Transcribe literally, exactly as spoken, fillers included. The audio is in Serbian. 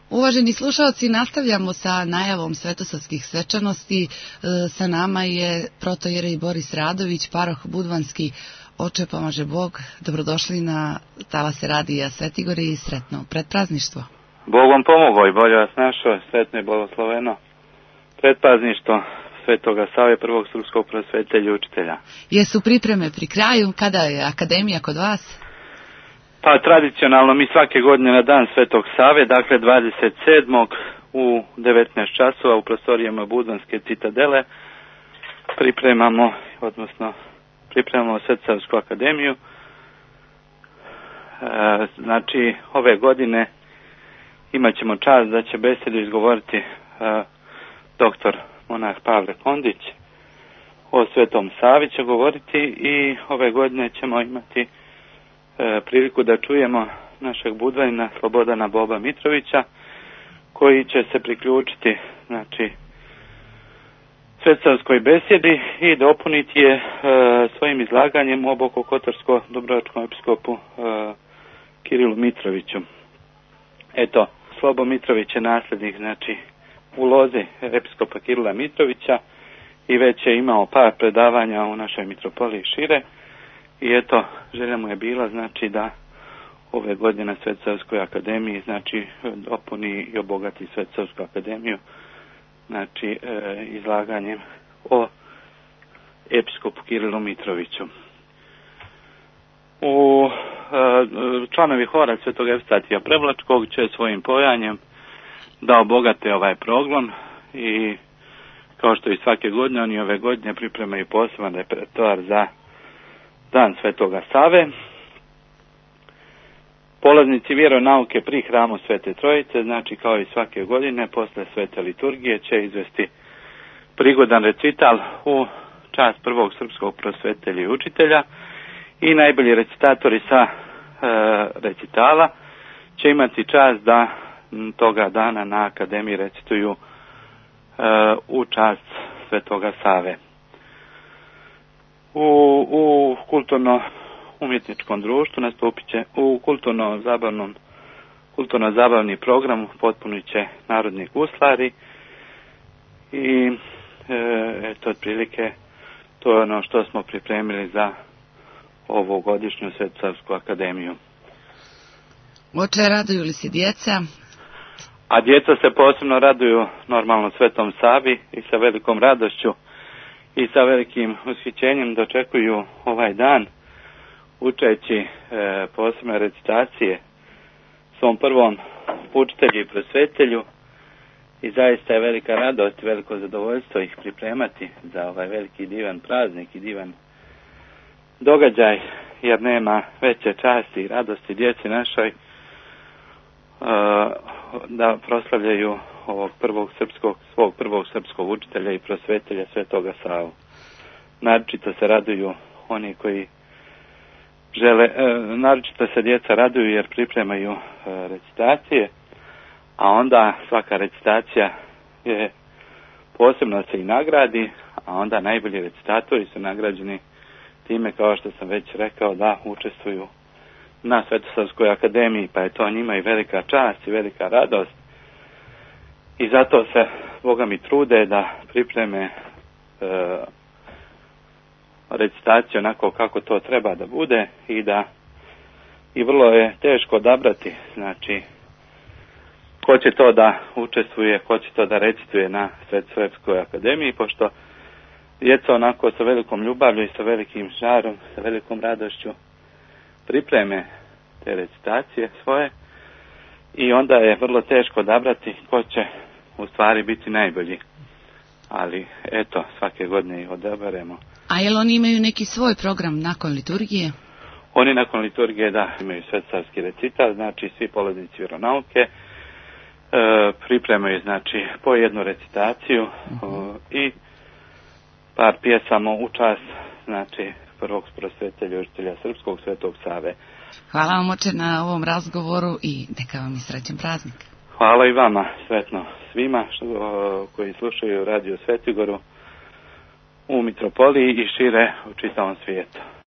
Uvaženi slušalci, nastavljamo sa najavom svetosavskih svečanosti. Sa nama je protojerej Boris Radović, paroh Budvanski. Oče pomaže Bog, dobrodošli na talase radija Svetigore i sretno predprazništvo. Bog vam pomogao i bolje vas našao, sretno i blagosloveno predprazništvo Svetoga Save, prvog srpskog prosvetelja i učitelja. Jesu pripreme pri kraju? Kada je akademija kod vas? Pa tradicionalno mi svake godine na dan Svetog Save, dakle dvadeset sedmog u devetnaest časova u prostorijama Budvanske citadele pripremamo, odnosno pripremamo Svetosavsku akademiju. E, znači ove godine imat ćemo čast da će besedu izgovoriti e, doktor monah Pavle Kondić, o Svetom Savi će govoriti i ove godine ćemo imati e, priliku da čujemo našeg budvanina Slobodana Boba Mitrovića, koji će se priključiti, znači, Svetosavskoj besedi i dopuniti je e, svojim izlaganjem o Bokokotorsko-Dubrovačkom episkopu e, Kirilu Mitroviću. Eto, Slobo Mitrović je nasljednik, znači, u lozi episkopa Kirila Mitrovića i već je imao par predavanja u našoj mitropoliji šire i eto, želja mu je bila, znači, da ove godine na Svetosavskoj akademiji, znači, dopuni i obogati Svetosavsku akademiju, znači, e, izlaganjem o episkopu Kirilu Mitroviću. U e, članovi hora Svetog Evstatija Prevlačkog će svojim pojanjem da obogate ovaj program i kao što i svake godine, oni ove godine pripremaju poseban repertoar za dan Svetoga Save. Polaznici vjeronauke pri hramu Svete Trojice, znači kao i svake godine, posle Svete liturgije će izvesti prigodan recital u čast prvog srpskog prosvetelja i učitelja i najbolji recitatori sa e, recitala će imati čast da toga dana na akademiji recituju e, u čast Svetoga Save. U, u kulturno-umjetničkom društvu nastupit će u kulturno-zabavnom kulturno-zabavni program potpunit će narodni guslari i e, eto otprilike to je ono što smo pripremili za ovu godišnju Svetosavsku akademiju. Oče, raduju li se djeca? A djeca se posebno raduju normalno Svetom Savi i sa velikom radošću i sa velikim ushićenjem dočekuju ovaj dan, učeći e, posebne recitacije svom prvom učitelju i prosvetelju i zaista je velika radost i veliko zadovoljstvo ih pripremati za ovaj veliki divan praznik i divan događaj, jer nema veće časti i radosti djeci našoj e, da proslavljaju ovog prvog srpskog, svog prvog srpskog učitelja i prosvetelja Svetoga Savu. Naročito se raduju oni koji žele, e, naročito se djeca raduju jer pripremaju e, recitacije, a onda svaka recitacija je posebno se i nagradi, a onda najbolji recitatori su nagrađeni time, kao što sam već rekao, da učestvuju na Svetosavskoj akademiji, pa je to njima i velika čast i velika radost. I zato se, Boga mi, trude da pripreme e, recitaciju onako kako to treba da bude i da i vrlo je teško odabrati, znači, ko će to da učestvuje, ko će to da recituje na Svetosavskoj akademiji, pošto djeca onako sa velikom ljubavlju i sa velikim žarom, sa velikom radošću pripreme te recitacije svoje i onda je vrlo teško odabrati ko će u stvari biti najbolji. Ali eto, svake godine ih odaberemo. A jel oni imaju neki svoj program nakon liturgije? Oni nakon liturgije, da, imaju svetosavski recital, znači svi polaznici vjeronauke e, pripremaju, znači, po jednu recitaciju uh-huh. i par pjesama u čast, znači, prvog prosvetelja i učitelja srpskog Svetog Save. Hvala vam, oče, na ovom razgovoru i neka vam je srećan praznik. Hvala i vama, sretno svima što, koji slušaju Radio Svetigoru u mitropoliji i šire u čitavom svijetu.